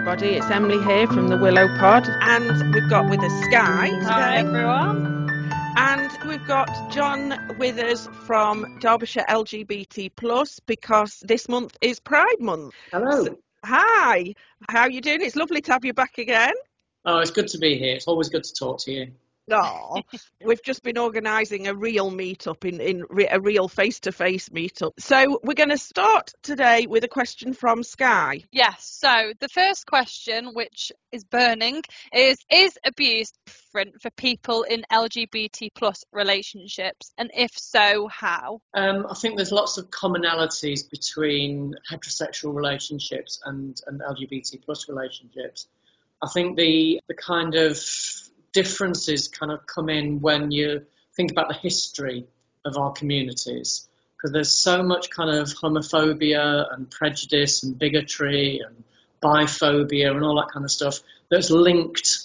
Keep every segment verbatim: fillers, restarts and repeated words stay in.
everybody. It's Emily here from the Willow Pod, and we've got with us Sky today. Hi, everyone. And we've got John with us from Derbyshire L G B T plus, because this month is Pride Month. Hello. So, hi, how are you doing? It's lovely to have you back again. Oh, it's good to be here. It's always good to talk to you. Oh, we've just been organising a real meet-up, in, in re- a real face-to-face meet-up. So we're going to start today with a question from Sky. Yes, so the first question, which is burning, is Is abuse different for people in L G B T plus relationships? And if so, how? Um, I think there's lots of commonalities between heterosexual relationships and, and L G B T plus relationships. I think the the kind of differences kind of come in when you think about the history of our communities, because there's so much kind of homophobia and prejudice and bigotry and biphobia and all that kind of stuff that's linked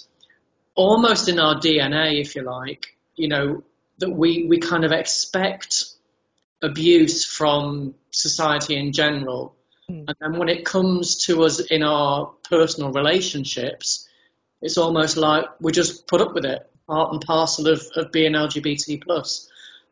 almost in our D N A, if you like, you know, that we, we kind of expect abuse from society in general. Mm. And then when it comes to us in our personal relationships, it's almost like we just put up with it, part and parcel of, of being L G B T plus.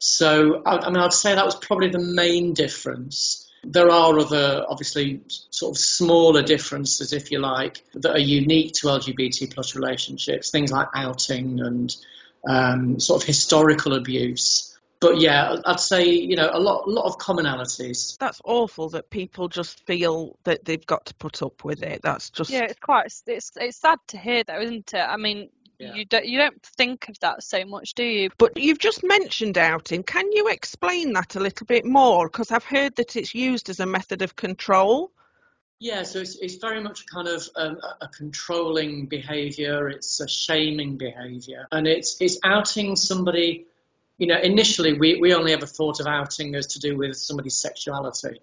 So, I, I mean, I'd say that was probably the main difference. There are other, obviously, sort of smaller differences, if you like, that are unique to L G B T plus relationships, things like outing and um, sort of historical abuse. But yeah, I'd say, you know, a lot, a lot of commonalities. That's awful that people just feel that they've got to put up with it. That's just yeah, it's quite it's it's sad to hear, though, isn't it? I mean, yeah. you don't you don't think of that so much, do you? But you've just mentioned outing. Can you explain that a little bit more? Because I've heard that it's used as a method of control. Yeah, so it's it's very much kind of um, a controlling behaviour. It's a shaming behaviour, and it's it's outing somebody. You know, initially we, we only ever thought of outing as to do with somebody's sexuality.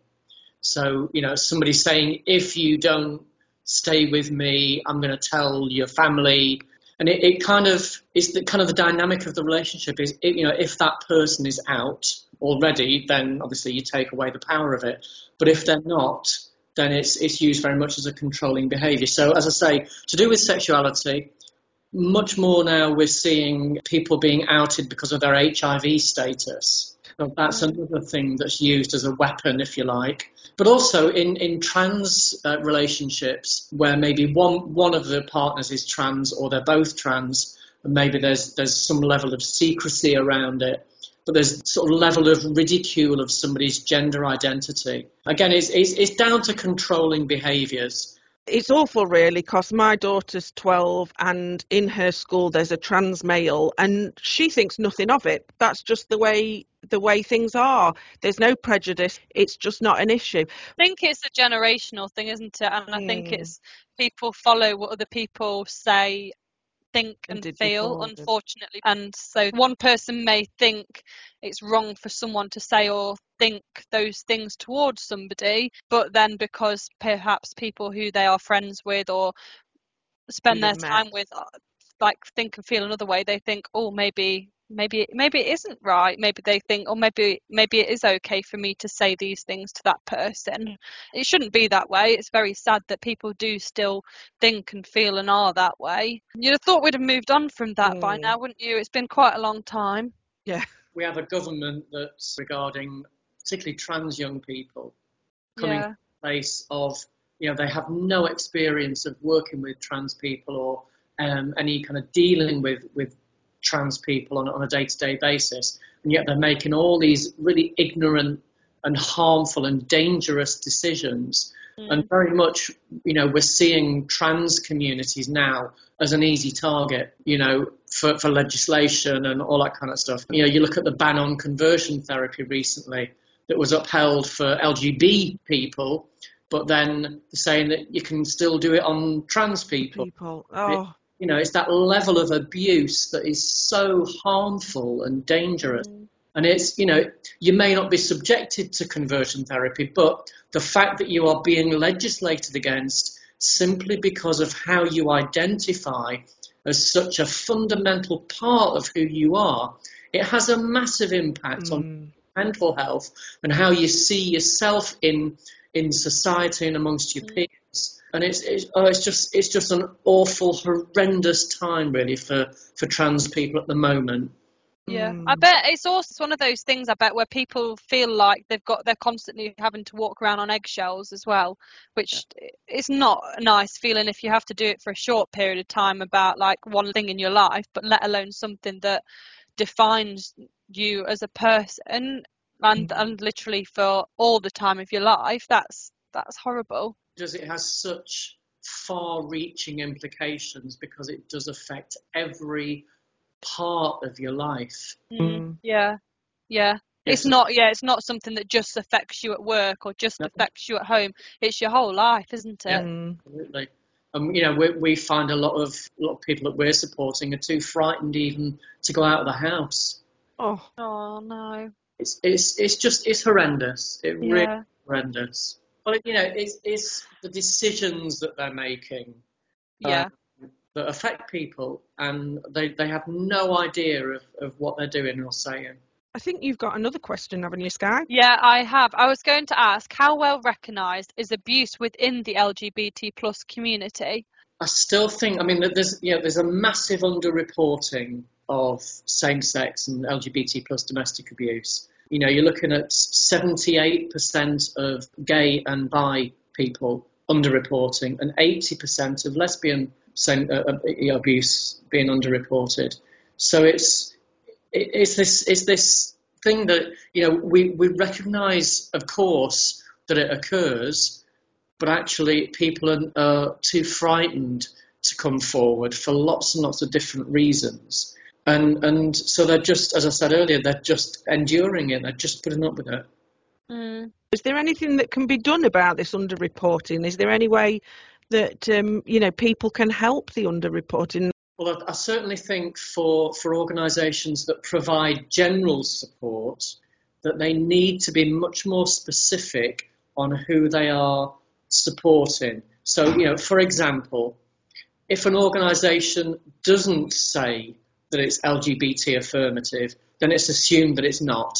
So, you know, somebody saying, if you don't stay with me, I'm going to tell your family. And it, it kind of is the kind of the dynamic of the relationship is, it, you know, if that person is out already, then obviously you take away the power of it. But if they're not, then it's it's used very much as a controlling behaviour. So, as I say, to do with sexuality, much more now we're seeing people being outed because of their H I V status. So that's another thing that's used as a weapon, if you like. But also in, in trans uh, relationships where maybe one one of the partners is trans or they're both trans, and maybe there's there's some level of secrecy around it, but there's sort of level of ridicule of somebody's gender identity. Again, it's, it's, it's down to controlling behaviours. It's awful, really, because my daughter's twelve and in her school there's a trans male and she thinks nothing of it. That's just the way the way things are. There's no prejudice. It's just not an issue. I think it's a generational thing, isn't it? And I mm. think it's people follow what other people say, think and, and feel, before, unfortunately. And so one person may think it's wrong for someone to say or think those things towards somebody, but then because perhaps people who they are friends with or spend their time met. with like think and feel another way, they think, oh, maybe maybe maybe it isn't right. Maybe they think, oh, maybe maybe it is okay for me to say these things to that person. It shouldn't be that way. It's very sad that people do still think and feel and are that way. You'd have thought we'd have moved on from that mm. by now, wouldn't you? It's been quite a long time. Yeah. We have a government that's regarding particularly trans young people coming yeah. from a place of, you know, they have no experience of working with trans people or um, any kind of dealing with, with trans people on, on a day-to-day basis, and yet they're making all these really ignorant and harmful and dangerous decisions. Mm. And very much, you know, we're seeing trans communities now as an easy target, you know, for, for legislation and all that kind of stuff. You know, you look at the ban on conversion therapy recently that was upheld for L G B people, but then saying that you can still do it on trans people. People, oh. It, you know, it's that level of abuse that is so harmful and dangerous. Mm. And it's, you know, you may not be subjected to conversion therapy, but the fact that you are being legislated against simply because of how you identify as such a fundamental part of who you are, it has a massive impact mm. on mental health and how you see yourself in in society and amongst your peers. And it's it's, oh, it's just it's just an awful, horrendous time really for, for trans people at the moment. Yeah, mm. I bet it's also one of those things, I bet, where people feel like they've got they're constantly having to walk around on eggshells as well, which yeah. is not a nice feeling if you have to do it for a short period of time about like one thing in your life, but let alone something that defines you as a person and mm. and literally for all the time of your life. That's that's horrible. Because it has such far-reaching implications because it does affect every part of your life. Mm, yeah, yeah. Yes. It's not. Yeah, it's not something that just affects you at work or just no. affects you at home. It's your whole life, isn't it? Yeah, absolutely. Um, you know, we, we find a lot of a lot of people that we're supporting are too frightened even to go out of the house. Oh, oh no. It's it's it's just it's horrendous. It yeah. really is horrendous. But you know, it's it's the decisions that they're making. Yeah. Um, that affect people, and they, they have no idea of, of what they're doing or saying. I think you've got another question, haven't you, Sky? Yeah, I have. I was going to ask, how well recognised is abuse within the L G B T plus community? I still think, I mean, there's you know, there's a massive underreporting of same-sex and L G B T plus domestic abuse. You know, you're looking at seventy-eight percent of gay and bi people underreporting, and eighty percent of lesbian Same, uh, abuse being underreported. So it's it, it's this it's this thing that you know we, we recognise, of course, that it occurs, but actually people are uh, too frightened to come forward for lots and lots of different reasons, and and so they're just, as I said earlier, they're just enduring it. They're just putting up with it. Mm. Is there anything that can be done about this underreporting? Is there any way that um, you know people can help the underreporting? Well, I, I certainly think for for organisations that provide general support, that they need to be much more specific on who they are supporting. So, you know, for example, if an organisation doesn't say that it's L G B T affirmative, then it's assumed that it's not.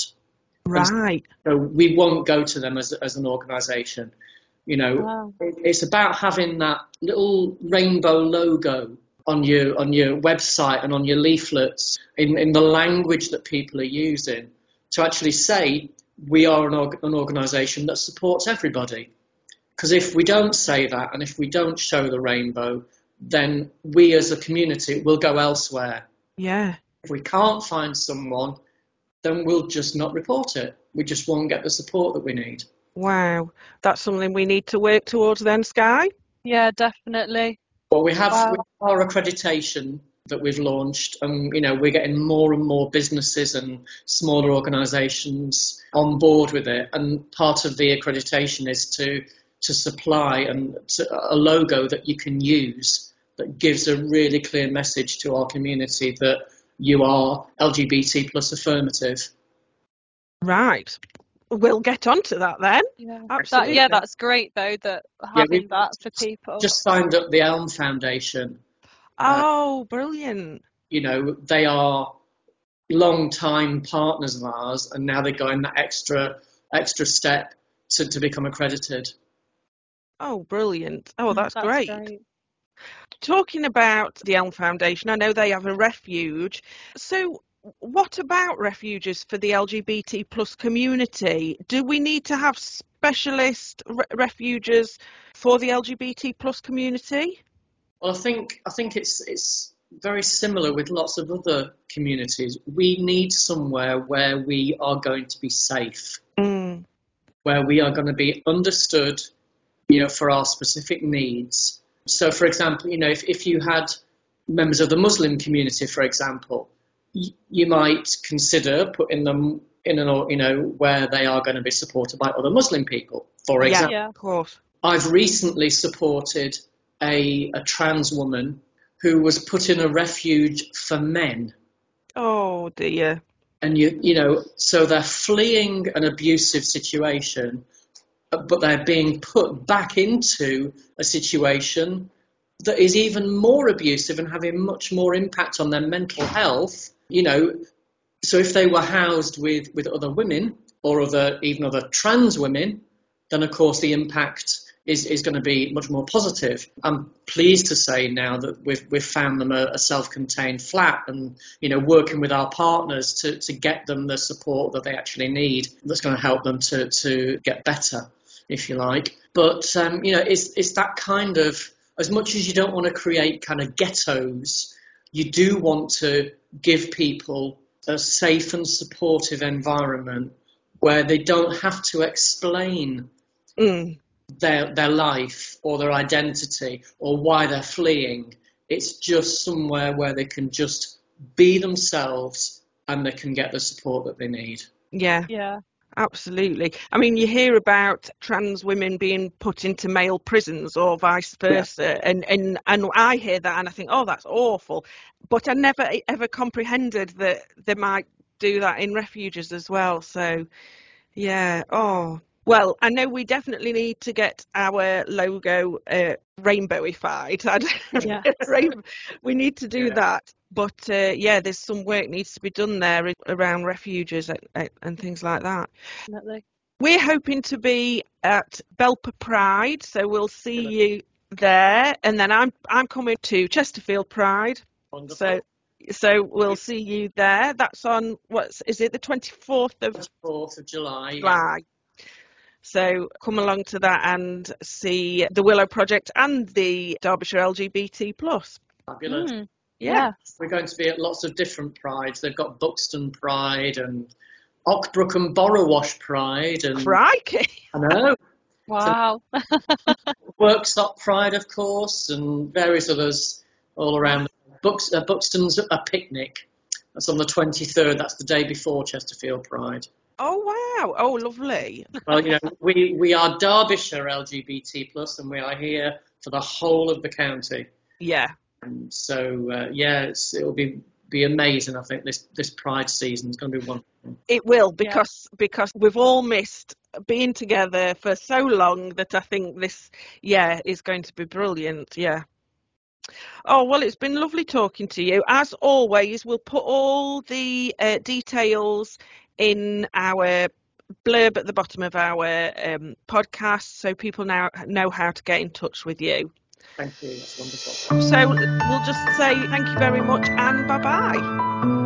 Right. So we won't go to them as as an organisation. You know, wow. It's about having that little rainbow logo on your on your website and on your leaflets in, in the language that people are using to actually say we are an, org- an organisation that supports everybody. Because if we don't say that and if we don't show the rainbow, then we as a community will go elsewhere. Yeah. If we can't find someone, then we'll just not report it. We just won't get the support that we need. Wow. That's something we need to work towards then, Sky? Yeah, definitely. Well, we have, wow. we have our accreditation that we've launched, and you know we're getting more and more businesses and smaller organisations on board with it. And part of the accreditation is to to supply and to, a logo that you can use that gives a really clear message to our community that you are L G B T plus affirmative. Right. We'll get onto that then. Yeah, absolutely. That, yeah, that's great though, that having yeah, that for people. Just signed up the Elm Foundation. Oh, uh, brilliant. You know, they are long-time partners of ours, and now they're going that extra extra step to, to become accredited. Oh, brilliant. Oh, that's, that's great. great. Talking about the Elm Foundation, I know they have a refuge. So what about refuges for the L G B T plus community? Do we need to have specialist re- refuges for the L G B T plus community? Well, I think I think it's it's very similar with lots of other communities. We need somewhere where we are going to be safe, mm. where we are going to be understood, you know, for our specific needs. So, for example, you know, if, if you had members of the Muslim community, for example, y- you might consider putting them in an, you know, where they are going to be supported by other Muslim people, for example. Yeah, of course. I've recently supported a, a trans woman who was put in a refuge for men. Oh, dear. And, you, you know, so they're fleeing an abusive situation, but they're being put back into a situation that is even more abusive and having much more impact on their mental health. You know, so if they were housed with, with other women or other even other trans women, then of course the impact is, is going to be much more positive. I'm pleased to say now that we've we've found them a, a self-contained flat, and you know, working with our partners to, to get them the support that they actually need, that's going to help them to, to get better, if you like. But um, you know, it's it's that kind of, as much as you don't want to create kind of ghettos, you do want to give people a safe and supportive environment where they don't have to explain mm. their their life or their identity or why they're fleeing. It's just somewhere where they can just be themselves and they can get the support that they need. Yeah. Yeah. Absolutely. I mean, you hear about trans women being put into male prisons or vice versa, yeah. and, and and I hear that and I think, oh, that's awful. But I never ever comprehended that they might do that in refuges as well. So, yeah. Oh, well, I know we definitely need to get our logo uh, rainbowified. Yeah. We need to do yeah. that. But uh, yeah, there's some work needs to be done there around refuges and things like that. Definitely. We're hoping to be at Belper Pride, so we'll see you there. And then I'm I'm coming to Chesterfield Pride. Wonderful. So so we'll see you there. That's on, what's is it, the twenty-fourth of twenty-fourth of July. July. Yeah. So come along to that and see the Willow Project and the Derbyshire L G B T plus. Fabulous. Mm. Yeah. yeah. We're going to be at lots of different prides. They've got Buxton Pride and Ockbrook and Borrowash Pride. And Crikey. I know. Wow. So, Worksop Pride, of course, and various others all around. Bux, uh, Buxton's a picnic. That's on the twenty-third. That's the day before Chesterfield Pride. Oh, wow. Oh, lovely. Well, you know, we, we are Derbyshire L G B T plus, and we are here for the whole of the county. Yeah. And so, uh, yeah, it's, it'll be be amazing. I think this, this Pride season is going to be wonderful. It will, because yeah. because we've all missed being together for so long that I think this, yeah, is going to be brilliant. Yeah. Oh, well, it's been lovely talking to you. As always, we'll put all the uh, details in our blurb at the bottom of our um, podcast, so people now know how to get in touch with you. Thank you. That's wonderful. So we'll just say thank you very much and bye-bye.